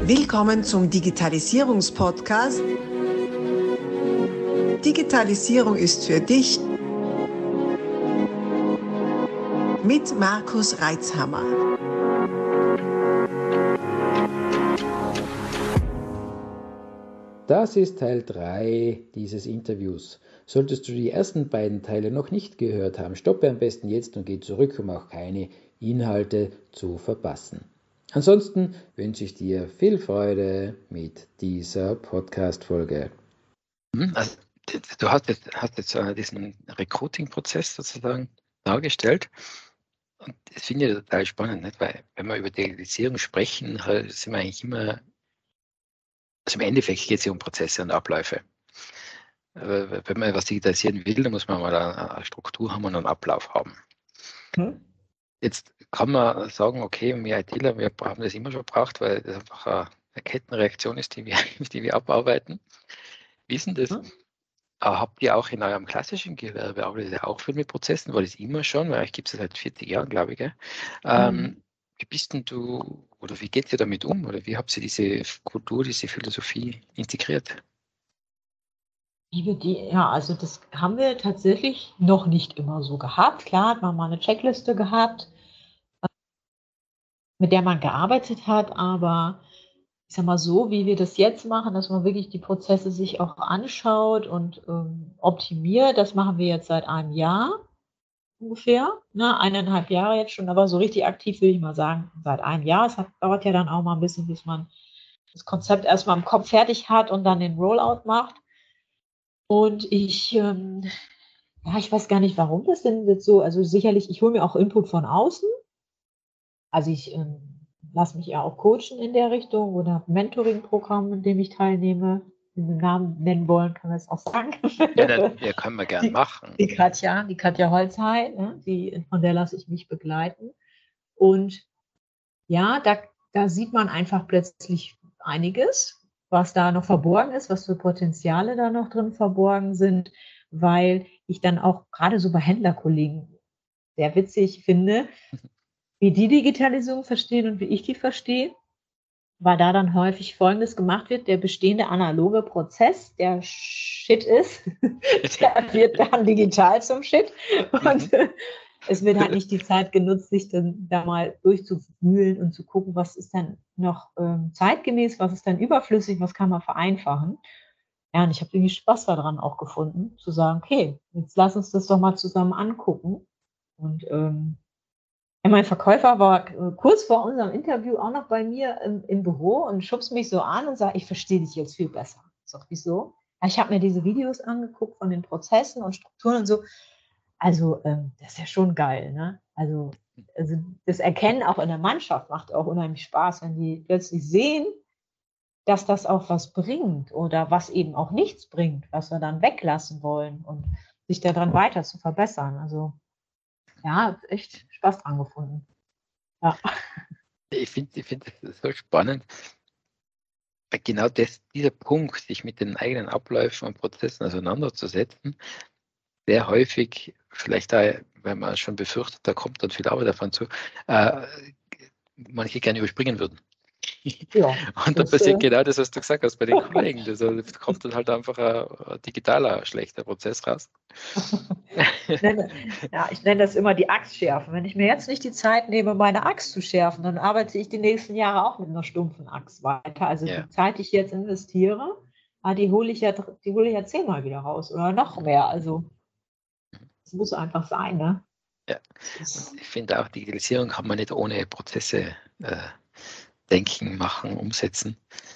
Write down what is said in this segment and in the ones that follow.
Willkommen zum Digitalisierungspodcast. Digitalisierung ist für dich mit Markus Reitzhammer. Das ist Teil 3 dieses Interviews. Solltest du die ersten beiden Teile noch nicht gehört haben, stoppe am besten jetzt und geh zurück, um auch keine Inhalte zu verpassen. Ansonsten wünsche ich dir viel Freude mit dieser Podcast-Folge. Also, du hast jetzt diesen Recruiting-Prozess sozusagen dargestellt. Und das finde ich total spannend, nicht? Weil wenn wir über Digitalisierung sprechen, sind wir eigentlich immer, also im Endeffekt geht es ja um Prozesse und Abläufe. Wenn man was digitalisieren will, dann muss man mal eine Struktur haben und einen Ablauf haben. Jetzt kann man sagen, okay, wir ITler, wir haben das immer schon gebraucht, weil das einfach eine Kettenreaktion ist, die wir abarbeiten. Wie ist denn das? Habt ihr auch in eurem klassischen Gewerbe, arbeitet ihr auch viel mit Prozessen? War das immer schon? Weil euch gibt es seit 40 Jahren, glaube ich. Gell? Wie bist denn du, oder wie geht ihr damit um? Oder wie habt ihr diese Kultur, diese Philosophie integriert? Also das haben wir tatsächlich noch nicht immer so gehabt. Klar hat man mal eine Checkliste gehabt, mit der man gearbeitet hat, aber ich sag mal so, wie wir das jetzt machen, dass man wirklich die Prozesse sich auch anschaut und optimiert, das machen wir jetzt seit einem Jahr ungefähr, 1,5 Jahre jetzt schon, aber so richtig aktiv will ich mal sagen, seit einem Jahr. Es dauert ja dann auch mal ein bisschen, bis man das Konzept erstmal im Kopf fertig hat und dann den Rollout macht. Und ich weiß gar nicht, warum das denn jetzt so, also sicherlich, ich hole mir auch Input von außen. Also ich lasse mich ja auch coachen in der Richtung oder habe ein Mentoring-Programm, in dem ich teilnehme. Wenn wir den Namen nennen wollen, kann man es auch sagen. Ja, können wir gerne machen. Die Katja Holzhey, ne, von der lasse ich mich begleiten. Und ja, da sieht man einfach plötzlich einiges, was da noch verborgen ist, was für Potenziale da noch drin verborgen sind, weil ich dann auch gerade so bei Händlerkollegen sehr witzig finde, wie die Digitalisierung verstehen und wie ich die verstehe, weil da dann häufig Folgendes gemacht wird: Der bestehende analoge Prozess, der Shit ist, der wird dann digital zum Shit und es wird halt nicht die Zeit genutzt, sich dann da mal durchzuwühlen und zu gucken, was ist dann noch zeitgemäß, was ist dann überflüssig, was kann man vereinfachen. Ja, und ich habe irgendwie Spaß daran auch gefunden, zu sagen, okay, jetzt lass uns das doch mal zusammen angucken. Und mein Verkäufer war kurz vor unserem Interview auch noch bei mir im Büro und schubst mich so an und sagt, ich verstehe dich jetzt viel besser. Ich sag, wieso? Ja, ich habe mir diese Videos angeguckt von den Prozessen und Strukturen und so. Also, das ist ja schon geil, ne? Also das Erkennen auch in der Mannschaft macht auch unheimlich Spaß, wenn die plötzlich sehen, dass das auch was bringt oder was eben auch nichts bringt, was wir dann weglassen wollen und sich daran weiter zu verbessern. Also, ja, echt Spaß dran gefunden. Ja. Ich finde das so spannend, weil genau dieser Punkt, sich mit den eigenen Abläufen und Prozessen auseinanderzusetzen, sehr häufig, vielleicht da, wenn man schon befürchtet, da kommt dann viel Arbeit davon zu, manche gerne überspringen würden. Ja, und dann passiert genau das, was du gesagt hast bei den Kollegen. Da kommt dann halt einfach ein digitaler, schlechter Prozess raus. Ich nenne das immer die Axt schärfen. Wenn ich mir jetzt nicht die Zeit nehme, meine Axt zu schärfen, dann arbeite ich die nächsten Jahre auch mit einer stumpfen Axt weiter. Also die Zeit, die ich jetzt investiere, die hole ich ja 10-mal wieder raus oder noch mehr. Also es muss einfach sein, ne? Ja, und ich finde auch, Digitalisierung kann man nicht ohne Prozesse denken, machen, umsetzen.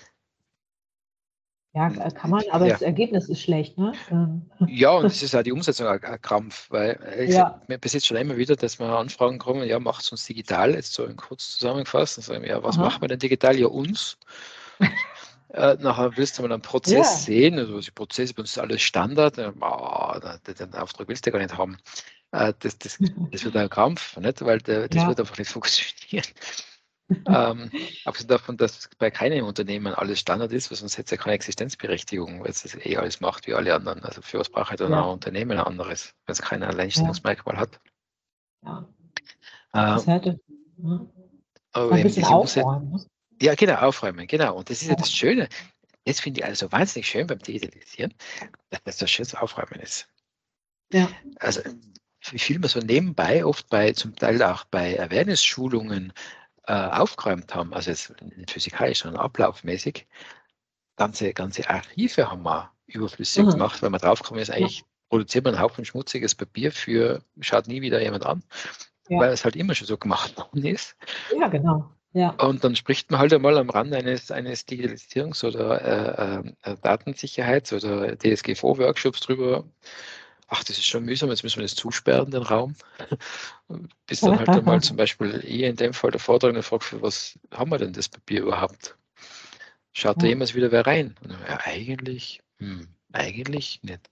Ja, kann man, aber das Ergebnis ist schlecht, ne? Ja, und das ist auch die Umsetzung ein Krampf, weil mir passiert schon immer wieder, dass wir Anfragen kommen, ja, macht es uns digital, jetzt so kurz zusammengefasst, und sagen, ja, was machen wir denn digital? Ja, uns. Nachher willst du mal einen Prozess sehen, also die Prozesse bei uns ist alles Standard, den Auftrag willst du gar nicht haben. Das wird ein Krampf, nicht? Weil das wird einfach nicht funktionieren. Abgesehen davon, dass bei keinem Unternehmen alles Standard ist, weil sonst hätte es ja keine Existenzberechtigung, weil es das alles macht wie alle anderen. Also für was brauche ich dann ein Unternehmen ein anderes, wenn es kein Alleinstellungsmerkmal hat. Ja. Das hätte. Aber ein bisschen aufräumen. Ja, genau, aufräumen, genau. Und das ist ja das Schöne. Das finde ich also wahnsinnig schön beim Digitalisieren, dass das so schönes Aufräumen ist. Ja. Also wie viel wir so nebenbei, oft zum Teil auch bei Awareness-Schulungen aufgeräumt haben, also jetzt nicht physikalisch, sondern ablaufmäßig, ganze Archive haben wir überflüssig gemacht, weil man draufgekommen ist, eigentlich produziert man einen Haufen schmutziges Papier schaut nie wieder jemand an, weil es halt immer schon so gemacht worden ist. Ja, genau. Ja. Und dann spricht man halt einmal am Rand eines Digitalisierungs- oder Datensicherheits- oder DSGVO-Workshops drüber. Ach, das ist schon mühsam, jetzt müssen wir das zusperren, den Raum. Bis dann halt einmal zum Beispiel in dem Fall der Vortragende fragt, für was haben wir denn das Papier überhaupt? Schaut da jemals wieder wer rein? Und dann, ja, eigentlich nicht.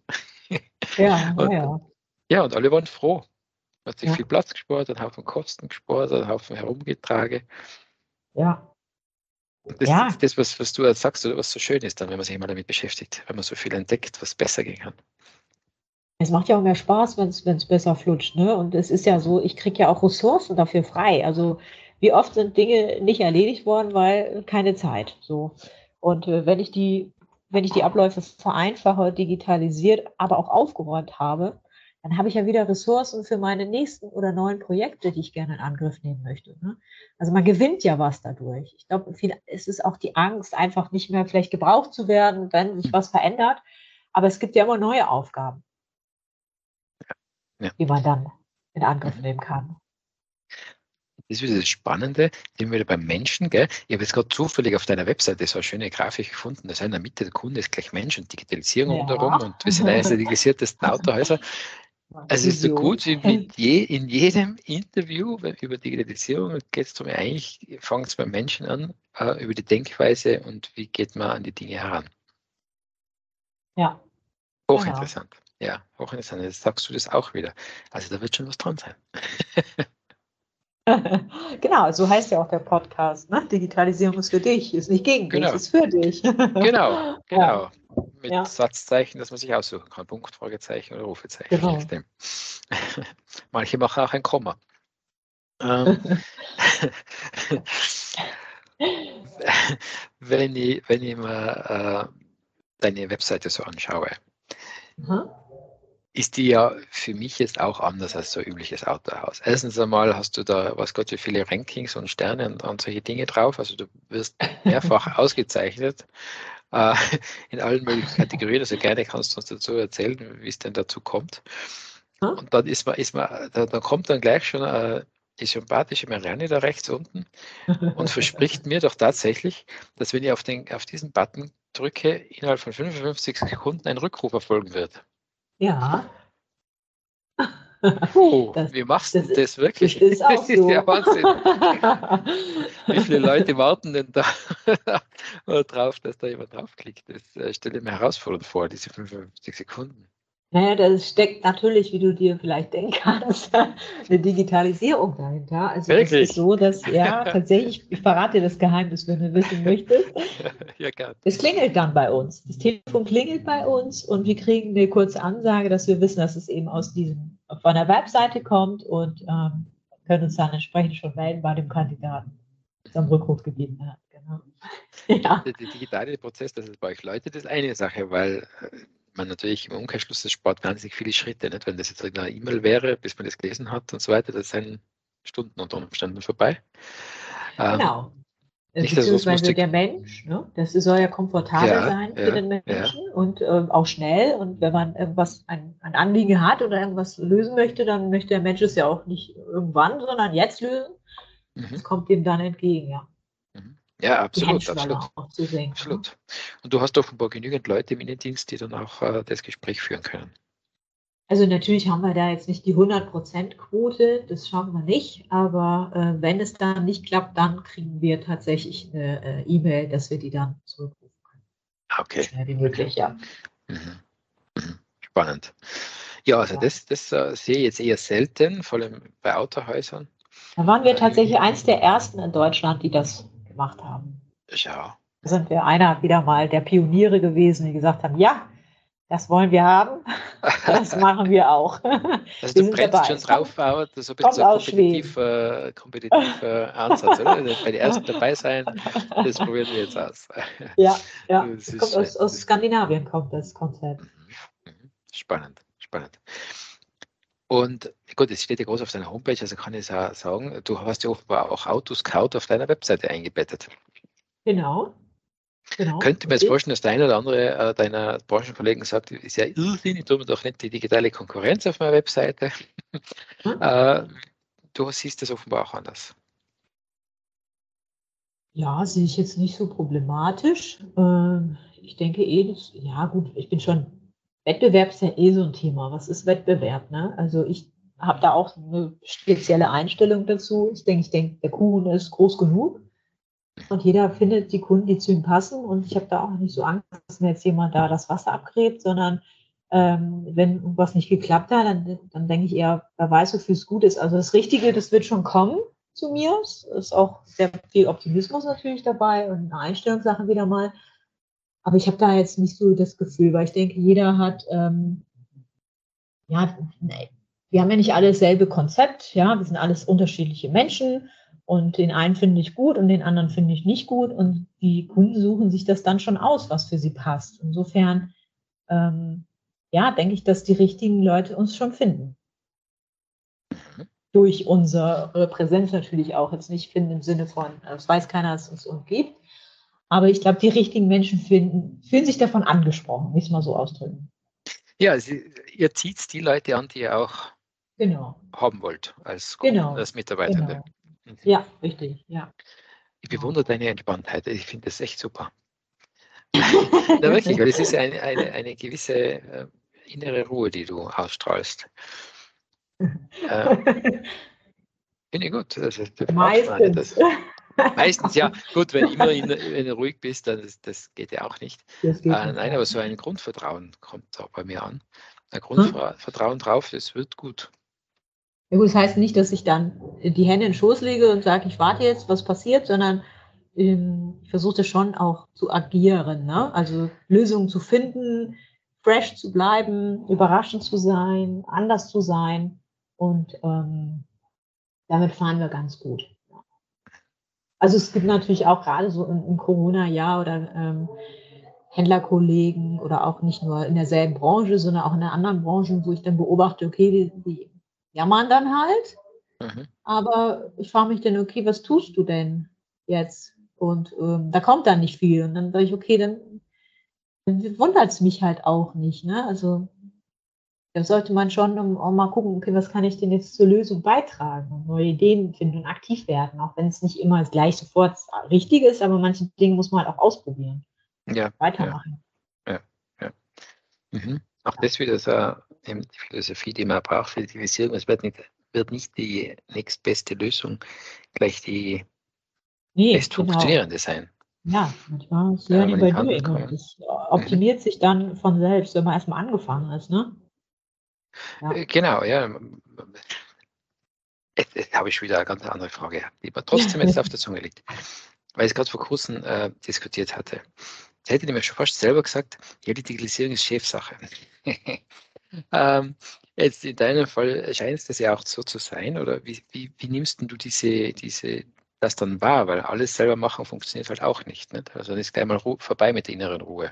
Ja, und alle waren froh. Hat sich viel Platz gespart, einen Haufen Kosten gespart, einen Haufen herumgetragen. Ja. Das ist das, was du jetzt sagst, oder was so schön ist dann, wenn man sich immer damit beschäftigt, wenn man so viel entdeckt, was besser gehen kann. Es macht ja auch mehr Spaß, wenn es besser flutscht, ne? Und es ist ja so, ich kriege ja auch Ressourcen dafür frei. Also wie oft sind Dinge nicht erledigt worden, weil keine Zeit. So. Und wenn ich die Abläufe vereinfache, digitalisiert, aber auch aufgeräumt habe, dann habe ich ja wieder Ressourcen für meine nächsten oder neuen Projekte, die ich gerne in Angriff nehmen möchte. Ne? Also man gewinnt ja was dadurch. Ich glaube, es ist auch die Angst, einfach nicht mehr vielleicht gebraucht zu werden, wenn sich was verändert. Aber es gibt ja immer neue Aufgaben, die man dann in Angriff nehmen kann. Das ist wieder das Spannende, sind wir wieder beim Menschen, gell? Ich habe jetzt gerade zufällig auf deiner Webseite so eine schöne Grafik gefunden, da ist in der Mitte der Kunde ist gleich Mensch und Digitalisierung rundherum und wir sind eines der digitalisiertesten Autohäuser. Also es ist so gut wie in jedem Interview über Digitalisierung geht es darum, eigentlich fängt es beim Menschen an, über die Denkweise und wie geht man an die Dinge heran. Ja. Hochinteressant. Genau. Ja, hochinteressant. Jetzt sagst du das auch wieder. Also da wird schon was dran sein. Genau, so heißt ja auch der Podcast. Ne? Digitalisierung ist für dich, ist nicht gegen dich, ist für dich. Genau. Mit Satzzeichen, dass man sich aussuchen kann. Punkt, Fragezeichen oder Rufezeichen. Genau. Manche machen auch ein Komma. Wenn ich mal deine Webseite so anschaue, ist die ja für mich jetzt auch anders als so ein übliches Autohaus. Erstens einmal hast du da, was Gott, wie viele Rankings und Sterne und solche Dinge drauf. Also du wirst mehrfach ausgezeichnet in allen möglichen Kategorien. Also gerne kannst du uns dazu erzählen, wie es denn dazu kommt. Und dann da kommt dann gleich schon die sympathische Marianne da rechts unten und verspricht mir doch tatsächlich, dass wenn ich auf diesen Button drücke, innerhalb von 55 Sekunden ein Rückruf erfolgen wird. Ja. Wie machst du das wirklich? Das ist auch so. Ja Wahnsinn. Wie viele Leute warten denn da drauf, dass da jemand draufklickt? Das stelle ich mir herausfordernd vor, diese 55 Sekunden. Naja, da steckt natürlich, wie du dir vielleicht denken kannst, eine Digitalisierung dahinter. Also es ist so, dass, tatsächlich, ich verrate dir das Geheimnis, wenn du wissen möchtest. Ja, gerne. Es klingelt dann bei uns. Das Telefon klingelt bei uns und wir kriegen eine kurze Ansage, dass wir wissen, dass es eben von der Webseite kommt und können uns dann entsprechend schon melden bei dem Kandidaten, der am Rückruf gebeten hat. Genau. Ja. Der digitale Prozess, dass es bei euch läutet, ist eine Sache, weil man natürlich im Umkehrschluss, das spart wahnsinnig viele Schritte. Nicht? Wenn das jetzt eine E-Mail wäre, bis man das gelesen hat und so weiter, das sind Stunden unter Umständen vorbei. Genau. Beziehungsweise der Mensch, ne? Das soll ja komfortabel sein für den Menschen und auch schnell. Und wenn man ein Anliegen hat oder irgendwas lösen möchte, dann möchte der Mensch es ja auch nicht irgendwann, sondern jetzt lösen. Das kommt ihm dann entgegen, ja. Ja, absolut. Absolut. Und du hast offenbar genügend Leute im Innendienst, die dann auch das Gespräch führen können. Also natürlich haben wir da jetzt nicht die 100%-Quote, das schaffen wir nicht, aber wenn es dann nicht klappt, dann kriegen wir tatsächlich eine E-Mail, dass wir die dann zurückrufen können. Okay. So schnell wie möglich, ja. Spannend. Ja, also das sehe ich jetzt eher selten, vor allem bei Autohäusern. Da waren wir tatsächlich eins der ersten in Deutschland, die das gemacht haben. Ja. Da sind wir wieder mal der Pioniere gewesen, die gesagt haben, ja, Das wollen wir haben. Das machen wir auch. Also Wir du sind brennst dabei. schon drauf, aber das ist so ein Kommt bisschen so ein aus Schweden. kompetitiver Ansatz, oder? Also bei den ersten dabei sein, das probieren wir jetzt aus. Ja. Das Das ist kommt schön. aus Skandinavien, kommt das Konzept. Spannend. Und gut, es steht ja groß auf deiner Homepage, also kann ich auch sagen, du hast ja offenbar auch Autoscout auf deiner Webseite eingebettet. Genau. Könnte mir jetzt vorstellen, dass der eine oder andere deiner Branchenkollegen sagt, ist ja irrsinnig, tun wir doch nicht die digitale Konkurrenz auf meiner Webseite. Du siehst das offenbar auch anders. Ja, sehe ich jetzt nicht so problematisch. Ich denke Wettbewerb ist ja so ein Thema. Was ist Wettbewerb, ne? Also ich habe da auch eine spezielle Einstellung dazu. Ich denke, der Kuchen ist groß genug und jeder findet die Kunden, die zu ihm passen. Und ich habe da auch nicht so Angst, dass mir jetzt jemand da das Wasser abgräbt, sondern wenn irgendwas nicht geklappt hat, dann denke ich eher, wer weiß, wofür es gut ist. Also das Richtige, das wird schon kommen zu mir. Es ist auch sehr viel Optimismus natürlich dabei und eine Einstellungssache wieder mal. Aber ich habe da jetzt nicht so das Gefühl, weil ich denke, jeder hat, wir haben ja nicht alle dasselbe Konzept, ja, wir sind alles unterschiedliche Menschen und den einen finde ich gut und den anderen finde ich nicht gut und die Kunden suchen sich das dann schon aus, was für sie passt. Insofern, denke ich, dass die richtigen Leute uns schon finden. Durch unsere Präsenz natürlich auch, jetzt nicht finden im Sinne von, es weiß keiner, dass es uns umgibt, aber ich glaube, die richtigen Menschen fühlen sich davon angesprochen, will ich es mal so ausdrücken. Ja, ihr zieht die Leute an, die ihr auch haben wollt als Mitarbeitende. Genau. Ja, richtig, ja. Ich bewundere deine Entspanntheit. Ich finde das echt super. Na, wirklich, weil es ist eine gewisse innere Ruhe, die du ausstrahlst. Finde ich gut. Meistens, ja. Gut, wenn du ruhig bist, dann das geht ja auch nicht. Nein, aber so ein Grundvertrauen kommt auch bei mir an. Ein Grundvertrauen drauf, das wird gut. Ja gut, das heißt nicht, dass ich dann die Hände in den Schoß lege und sage, ich warte jetzt, was passiert, sondern ich versuche schon auch zu agieren, ne? Also Lösungen zu finden, fresh zu bleiben, überraschend zu sein, anders zu sein und damit fahren wir ganz gut. Also es gibt natürlich auch gerade so im Corona-Jahr oder Händlerkollegen oder auch nicht nur in derselben Branche, sondern auch in anderen Branchen, wo ich dann beobachte, okay, die jammern dann halt. Aber ich frage mich dann, okay, was tust du denn jetzt? Und da kommt dann nicht viel. Und dann sage ich, okay, dann wundert es mich halt auch nicht. Ne? Also da sollte man schon auch mal gucken, okay, was kann ich denn jetzt zur Lösung beitragen und neue Ideen finden und aktiv werden, auch wenn es nicht immer gleich sofort richtig ist, aber manche Dinge muss man halt auch ausprobieren. Ja. Weitermachen. Ja. Auch das wieder so die Philosophie, die man braucht für die Digitalisierung. Es wird nicht die nächstbeste Lösung gleich die best funktionierende sein. Ja, manchmal ist Learning by Doing und das optimiert sich dann von selbst, wenn man erstmal angefangen ist, ne? Ja. Genau, ja. Jetzt habe ich wieder eine ganz andere Frage, die mir trotzdem jetzt auf der Zunge liegt, weil ich es gerade vor kurzem diskutiert hatte. Jetzt hätte ich mir schon fast selber gesagt, ja, die Digitalisierung ist Chefsache. Jetzt in deinem Fall scheint es ja auch so zu sein, oder wie nimmst du das dann wahr? Weil alles selber machen funktioniert halt auch nicht. Also das ist gleich mal vorbei mit der inneren Ruhe.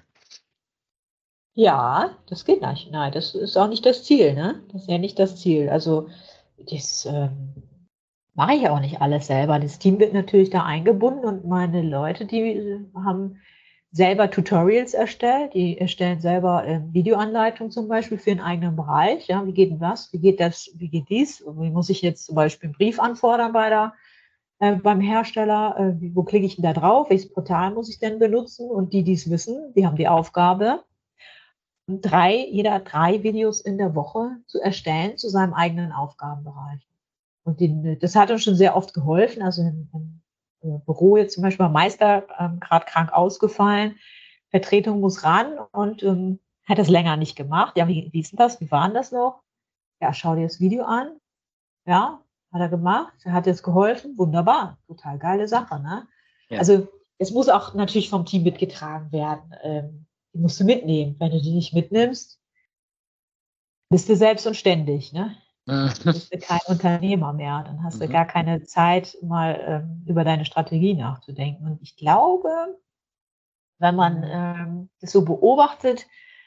Ja, das geht nicht. Nein, das ist auch nicht das Ziel, ne? Das ist ja nicht das Ziel. Also das mache ich auch nicht alles selber. Das Team wird natürlich da eingebunden und meine Leute, die haben selber Tutorials erstellt, die erstellen selber Videoanleitungen zum Beispiel für einen eigenen Bereich. Ja, wie geht denn das? Wie geht das? Wie geht dies? Wie muss ich jetzt zum Beispiel einen Brief anfordern beim Hersteller? Wo klicke ich denn da drauf? Welches Portal muss ich denn benutzen? Und die es wissen, die haben die Aufgabe, jeder 3 Videos in der Woche zu erstellen zu seinem eigenen Aufgabenbereich. Und das hat uns schon sehr oft geholfen. Also im Büro jetzt zum Beispiel war Meister gerade krank ausgefallen, Vertretung muss ran und hat das länger nicht gemacht. Ja, wie ist denn das? Wie war denn das noch? Ja, schau dir das Video an. Ja, hat er gemacht, hat jetzt geholfen, wunderbar, total geile Sache. Ne? Ja. Also es muss auch natürlich vom Team mitgetragen werden. die musst du mitnehmen. Wenn du die nicht mitnimmst, bist du selbst und ständig, ne? Dann bist du kein Unternehmer mehr. Dann hast du gar keine Zeit, mal über deine Strategie nachzudenken. Und ich glaube, wenn man das so beobachtet,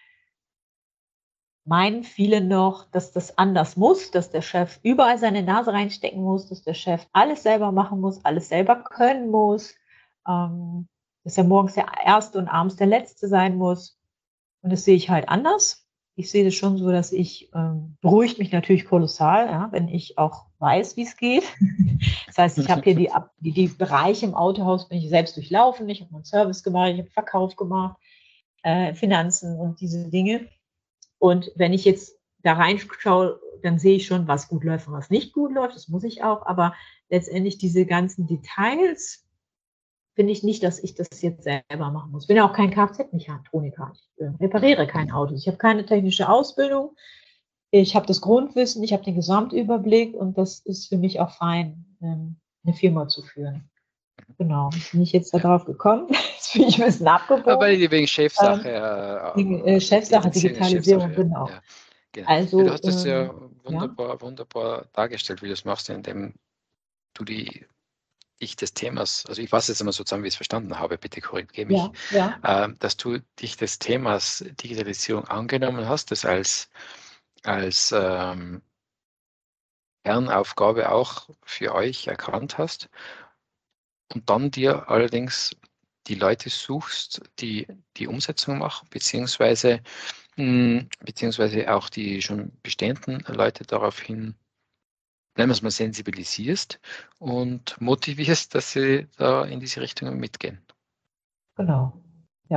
meinen viele noch, dass das anders muss, dass der Chef überall seine Nase reinstecken muss, dass der Chef alles selber machen muss, alles selber können muss, dass er morgens der Erste und abends der Letzte sein muss. Und das sehe ich halt anders. Ich sehe das schon so, dass beruhigt mich natürlich kolossal, ja, wenn ich auch weiß, wie es geht. Das heißt, ich habe hier die Bereiche im Autohaus, bin ich selbst durchlaufen, ich habe meinen Service gemacht, ich habe Verkauf gemacht, Finanzen und diese Dinge. Und wenn ich jetzt da reinschaue, dann sehe ich schon, was gut läuft und was nicht gut läuft. Das muss ich auch. Aber letztendlich diese ganzen Details finde ich nicht, dass ich das jetzt selber machen muss. Ich bin ja auch kein Kfz-Mechatroniker. Ich repariere kein Auto. Ich habe keine technische Ausbildung. Ich habe das Grundwissen, ich habe den Gesamtüberblick und das ist für mich auch fein, eine Firma zu führen. Genau, bin ich jetzt darauf gekommen. Jetzt bin ich ein bisschen abgebogen. Aber wegen Chefsache. Chefsache, Digitalisierung, genau. Ja, genau. Also, du hast das ja wunderbar dargestellt, wie du es machst, indem du dich des Themas, also ich fasse jetzt einmal so zusammen, wie ich es verstanden habe, bitte korrigiere mich, dass du dich des Themas Digitalisierung angenommen hast, das als Kernaufgabe auch für euch erkannt hast und dann dir allerdings die Leute suchst, die die Umsetzung machen, beziehungsweise auch die schon bestehenden Leute daraufhin, nennen wir es mal, sensibilisierst und motivierst, dass sie da in diese Richtung mitgehen. Genau, ja.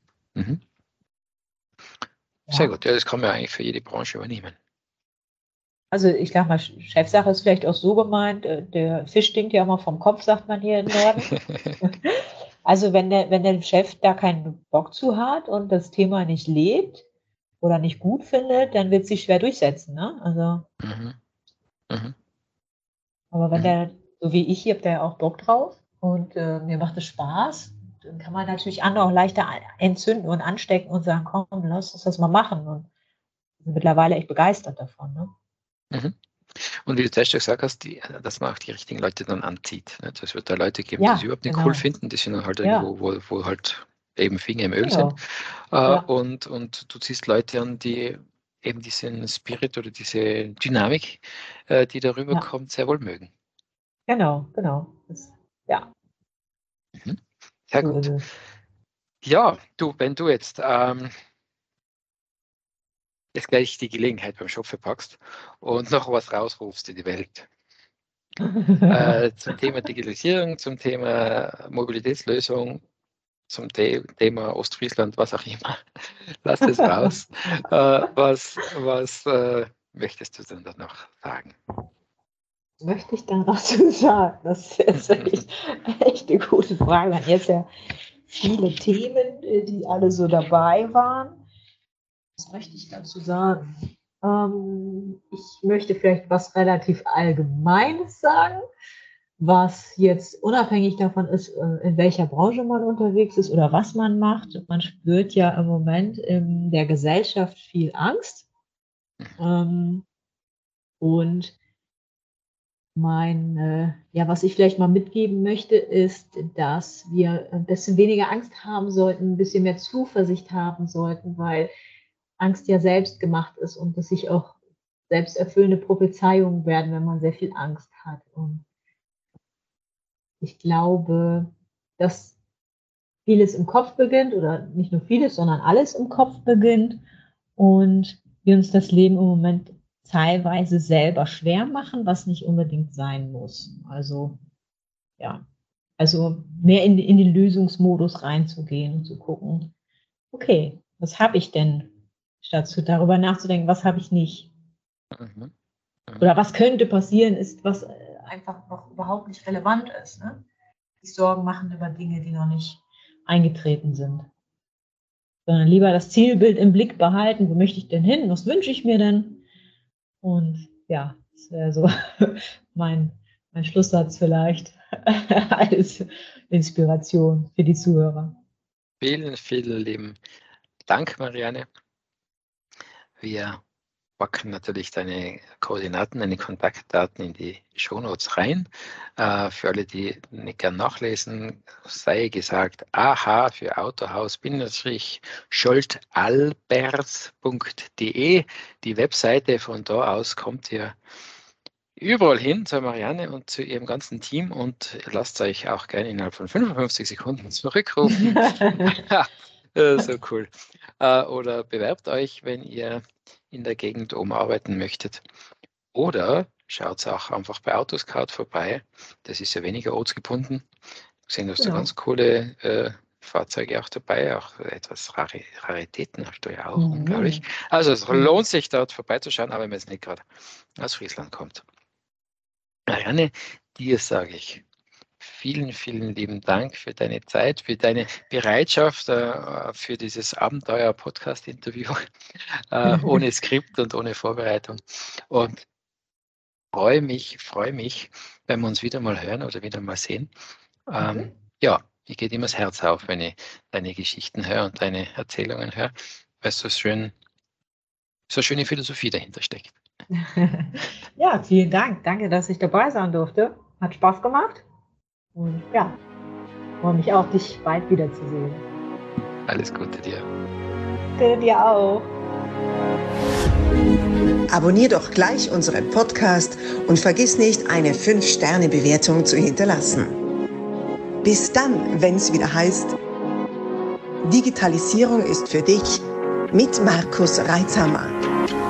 Sehr gut, ja, das kann man eigentlich für jede Branche übernehmen. Also ich sag mal, Chefsache ist vielleicht auch so gemeint, der Fisch stinkt ja immer vom Kopf, sagt man hier im Norden. Also wenn der Chef da keinen Bock zu hat und das Thema nicht lebt oder nicht gut findet, dann wird es sich schwer durchsetzen, ne? Also, aber wenn der, so wie ich, hier habt ihr ja auch Bock drauf und mir macht es Spaß, dann kann man natürlich andere auch leichter entzünden und anstecken und sagen, komm, lass uns das mal machen. Und bin mittlerweile echt begeistert davon, ne? Und wie du zuerst gesagt hast, dass man auch die richtigen Leute dann anzieht. Ne? Es wird da Leute geben, die es überhaupt nicht cool finden, die sind dann halt irgendwo, wo halt eben Finger im Öl sind. Und du ziehst Leute an, die eben diesen Spirit oder diese Dynamik, die darüber kommt, sehr wohl mögen. Genau. Sehr gut. Ja, wenn du jetzt gleich die Gelegenheit beim Schopfe packst und noch was rausrufst in die Welt. Zum Thema Digitalisierung, zum Thema Mobilitätslösung, zum Thema Ostfriesland, was auch immer. Lass das raus. Was möchtest du denn da noch sagen? Möchte ich da dazu sagen? Das ist echt eine gute Frage. Wir haben jetzt ja viele Themen, die alle so dabei waren. Was möchte ich dazu sagen? Ich möchte vielleicht was relativ Allgemeines sagen, was jetzt unabhängig davon ist, in welcher Branche man unterwegs ist oder was man macht. Man spürt ja im Moment in der Gesellschaft viel Angst. Und was ich vielleicht mal mitgeben möchte, ist, dass wir ein bisschen weniger Angst haben sollten, ein bisschen mehr Zuversicht haben sollten, weil Angst ja selbst gemacht ist und dass sich auch selbsterfüllende Prophezeiungen werden, wenn man sehr viel Angst hat. Und ich glaube, dass vieles im Kopf beginnt oder nicht nur vieles, sondern alles im Kopf beginnt und wir uns das Leben im Moment teilweise selber schwer machen, was nicht unbedingt sein muss. Also mehr in den Lösungsmodus reinzugehen und zu gucken, okay, was habe ich denn, statt darüber nachzudenken, was habe ich nicht? Oder was könnte passieren, ist, was einfach noch überhaupt nicht relevant ist. Ne? Die Sorgen machen über Dinge, die noch nicht eingetreten sind. Sondern lieber das Zielbild im Blick behalten, wo möchte ich denn hin, was wünsche ich mir denn? Und ja, das wäre so mein Schlusssatz vielleicht als Inspiration für die Zuhörer. Vielen, vielen lieben Dank, Marianne. Wir packen natürlich deine Koordinaten, deine Kontaktdaten in die Shownotes rein. Für alle, die nicht gern nachlesen, sei gesagt, AH für Autohaus-Scholtalbers.de. Die Webseite, von da aus kommt ihr überall hin zur Marianne und zu ihrem ganzen Team und lasst euch auch gerne innerhalb von 55 Sekunden zurückrufen. So cool. Oder bewerbt euch, wenn ihr in der Gegend oben arbeiten möchtet. Oder schaut auch einfach bei Autoscout vorbei. Das ist ja weniger ortsgebunden. Sehen, du hast da ganz coole Fahrzeuge auch dabei, auch etwas Raritäten hast du ja auch, unglaublich. Also es lohnt sich, dort vorbeizuschauen, aber wenn man jetzt nicht gerade aus Friesland kommt. Marianne, dir sage ich vielen, vielen lieben Dank für deine Zeit, für deine Bereitschaft, für dieses Abenteuer-Podcast-Interview ohne Skript und ohne Vorbereitung. Und freue mich, wenn wir uns wieder mal hören oder wieder mal sehen. Ja, mir geht immer das Herz auf, wenn ich deine Geschichten höre und deine Erzählungen höre, weil so schöne Philosophie dahinter steckt. Ja, vielen Dank. Danke, dass ich dabei sein durfte. Hat Spaß gemacht. Und ja, freue mich auch, dich bald wiederzusehen. Alles Gute dir. Danke dir auch. Abonnier doch gleich unseren Podcast und vergiss nicht, eine 5-Sterne-Bewertung zu hinterlassen. Bis dann, wenn es wieder heißt, Digitalisierung ist für dich mit Markus Reitzhammer.